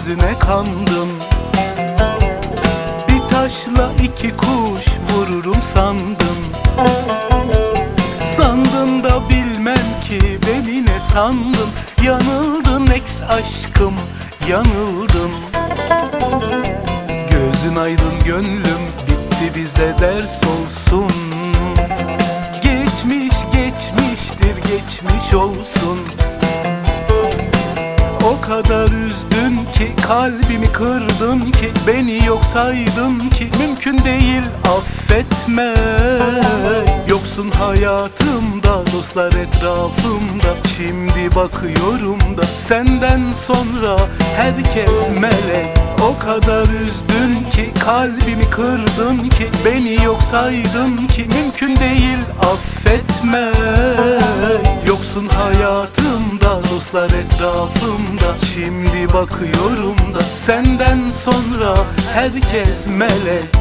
sözüne kandım. Bir taşla iki kuş vururum sandım. Sandın da bilmem ki beni ne sandın. Yanıldın ex aşkım, yanıldın. Gözün aydın gönlüm, bitti bize ders olsun. Geçmiş geçmiştir, geçmiş olsun. O kadar üzdün ki, kalbimi kırdın ki, beni yok saydın ki, mümkün değil affetme. Yoksun hayatımda, dostlar etrafımda. Şimdi bakıyorum da senden sonra herkes melek. O kadar üzdün ki, kalbimi kırdın ki, beni yok saydın ki, mümkün değil affetme. Yoksun hayatımda, dostlar etrafımda. Şimdi bakıyorum da senden sonra herkes melek.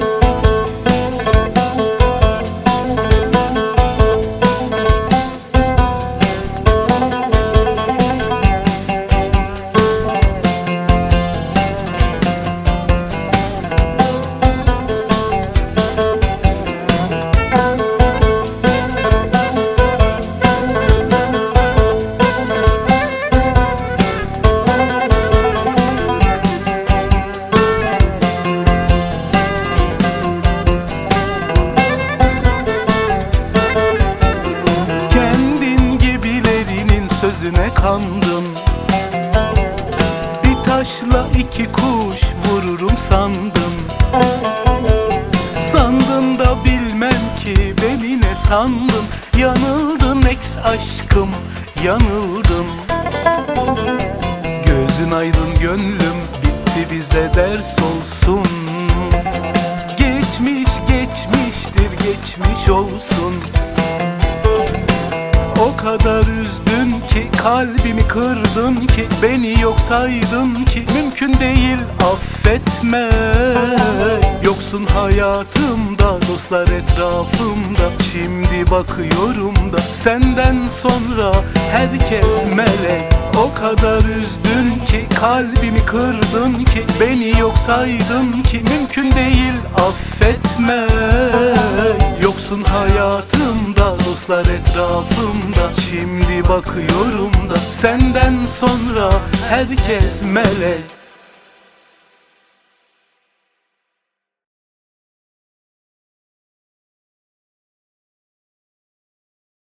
Sözüne kandım. Bir taşla iki kuş vururum sandım. Sandın da bilmem ki beni ne sandın. Yanıldın ex aşkım, yanıldın. Gözün aydın gönlüm, bitti bize ders olsun. Geçmiş geçmiştir, geçmiş olsun. O kadar üzdün ki, kalbimi kırdın ki, beni yok saydın ki, mümkün değil affetme. Yoksun hayatımda, dostlar etrafımda. Şimdi bakıyorum da senden sonra herkes melek. O kadar üzdün ki, kalbimi kırdın ki, beni yok saydın ki, mümkün değil affetme. Yoksun hayatımda, dostlar etrafımda. Şimdi bakıyorum da senden sonra herkes melek.